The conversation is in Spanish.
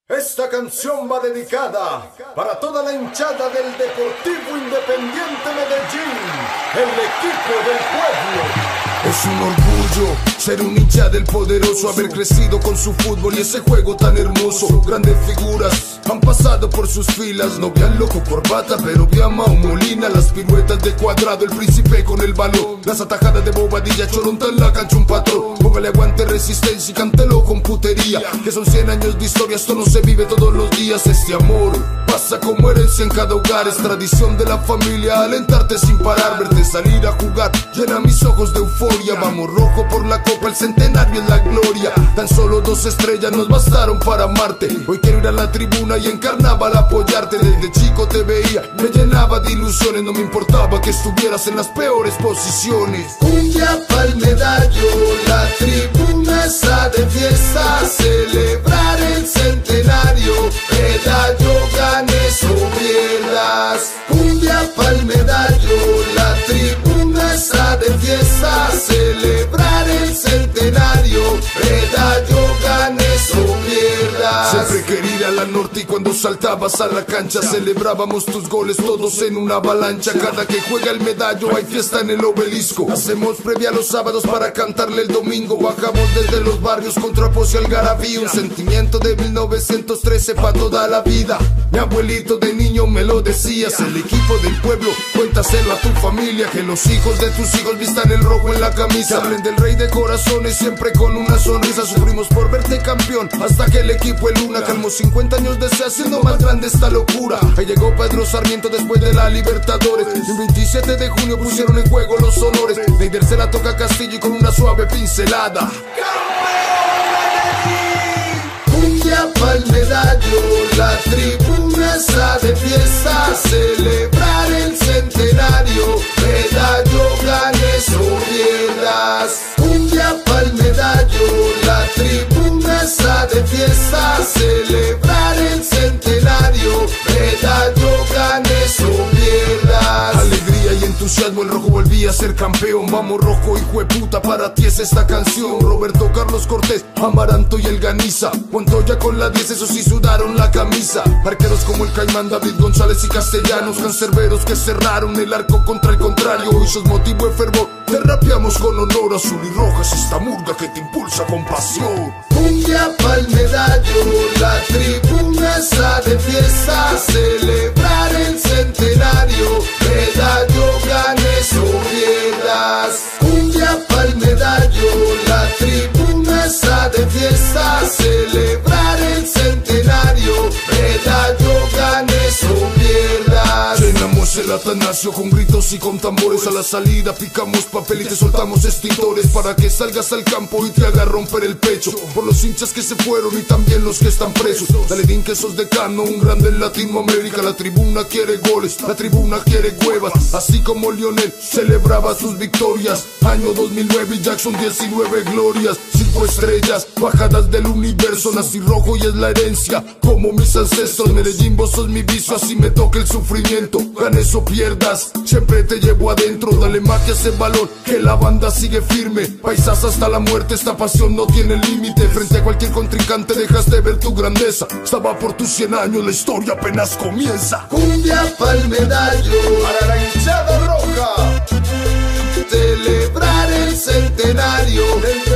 Esta canción va dedicada para toda la hinchada del Deportivo Independiente Medellín, el equipo del pueblo. Es un orgullo ser un hincha del poderoso, haber crecido con su fútbol y ese juego tan hermoso. Grandes figuras han pasado por sus filas, no vi al loco Corbata, pero vi a Mau Molina. Las piruetas de Cuadrado, el príncipe con el balón, las atajadas de Bobadilla, Choronta en la cancha un patrón. Póngale aguante, resistencia y cántelo con putería, que son 100 años de historia, esto no se vive todos los días. Este amor pasa como herencia en cada hogar, es tradición de la familia, alentarte sin parar, verte salir a jugar llena mis ojos de euforia. Vamos rojo por la copa, el centenario es la gloria. Tan solo 2 estrellas nos bastaron para amarte. Hoy quiero ir a la tribuna y en carnaval apoyarte. Desde chico te veía, me llenaba de ilusiones, no me importaba que estuvieras en las peores posiciones. Cumbia pa'l medallo, la tribuna está de fiesta, celebrar el centenario, medallo ganes o pierdas. Cumbia pa'l medallo, la tribuna está de fiesta, celebrar el centenario, medallo ganes o pierdas. Siempre quería ir a la norte y cuando saltabas a la cancha celebrábamos tus goles todos en una avalancha. Cada que juega el medallo hay fiesta en el obelisco. Hacemos previa los sábados para cantarle el domingo. Bajamos desde los barrios con trapos y algarabía, un sentimiento de 1913 pa' toda la vida. Mi abuelito de niño me lo decías, el equipo del pueblo, cuéntaselo a tu familia, que los hijos de tus hijos vistan el rojo en la camisa. Hablen del rey de corazones siempre con una sonrisa. Sufrimos por verte campeón hasta que el equipo el Luna calmó 50 años de ser haciendo más grande esta locura. Ahí llegó Pedro Sarmiento después de la Libertadores. El 27 de junio pusieron en juego los honores. Leider se la toca a Castillo y con una suave pincelada. Cumbia pa'l medallo, la tribuna está de fiesta, celebrar el centenario, medallo ganes o pierdas. Cumbia pa'l medallo, la tribuna está de fiesta, celebrar el centenario, medallo ganes o pierdas. Alegría y entusiasmo, el rojo volvía a ser campeón. Vamos rojo, hijo de puta, para ti es esta canción. Roberto Carlos Cortés, Amaranto y el Ganiza, Montoya con la 10, esos sí sudaron la camisa. Arqueros como el Caimán, David González y Castellanos, cancerberos que cerraron el arco contra el contrario. Hoy sos motivo de fervor, te rapeamos con honor. Azul y rojas, esta murga que te impulsa con pasión. Cumbia pa'l medallo, la tribuna está de fiesta, celebrar el centenario, medallo ganes o pierdas. Cumbia pa'l medallo, la tribuna está de fiesta, celebrar el centenario, medallo ganes o pierdas. Llenamos el Atanasio con gritos y con tambores. A la salida picamos papel y te soltamos extintores para que salgas al campo y te haga romper el pecho por los hinchas que se fueron y también los que están presos. Dale din que sos decano, un grande en Latinoamérica. La tribuna quiere goles, la tribuna quiere huevas, así como Lionel celebraba sus victorias. Año 2009 y Jackson 19 glorias, 5 estrellas bajadas del universo. Nací rojo y es la herencia como mis ancestros. Medellín, vos sos mi vicio, así me toca el sufrimiento. Ganes o pierdas, siempre te llevo adentro. Dale magia a ese balón, que la banda sigue firme. Paisas hasta la muerte, esta pasión no tiene límite. Frente a cualquier contrincante dejaste ver tu grandeza. Estaba por tus 100 años, la historia apenas comienza. Cumbia pa'l medallo, Para la hinchada roja, celebrar el centenario,